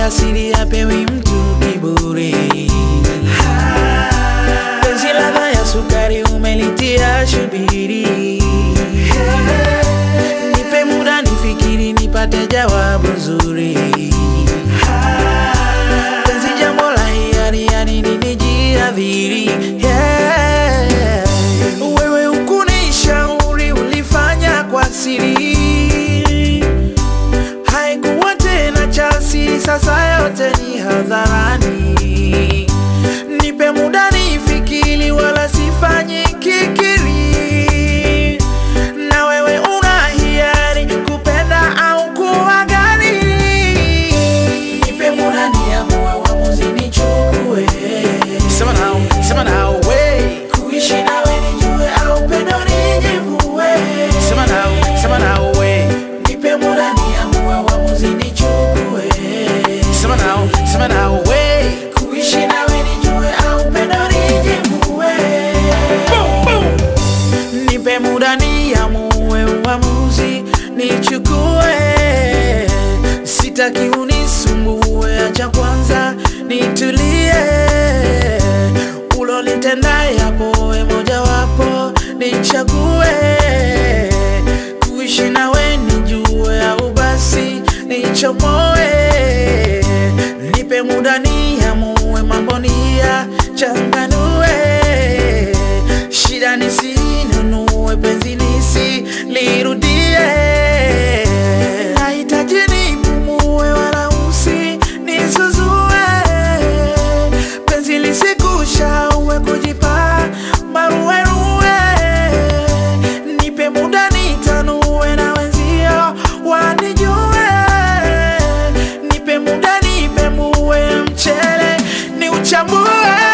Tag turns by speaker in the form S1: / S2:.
S1: wala siri hapewi mtu kiburi. Penzi ladha ya sukari umelitia shubiri. Nipe muda nifikiri nipate jawabu nzuri. Penzi jambo la hiari yani nijihadhiri. Wewe ukunishauri ulifanya kwa siri. Haikuwa tena cha siri, sasa yote ni hadharani. Nipe muda nifikiri wala sifanyi kikiri. Na wewe una hiari kupenda au kuwa gani. Nipe muda niamue uamuzi nichukue. Sema now we kuishi nawe nijue au pendo nijivue. Sema now we nipe muda niamue uamuzi nichukue. Sema now we kuishi nawe nijue au pendo nijivue. Boom, boom. Nipe muda niamue uamuzi nichukue. Sitaki unisumbue, acha kwanza nitulie. Ulolitenda yapo moja wapo nichague. Kuishi nawe nijue au basi nichomoe. Nipe muda niamue mambo niyachanganue. Shida nisinunue, penzi nisilirudie. Nahitaji nipumue wala usinizuzue. Penzi lisikushaue kujipa maruweruwe. Nipe muda nitanue na wenzio wanijue. Nipe muda nipemue mchele ni uchambue.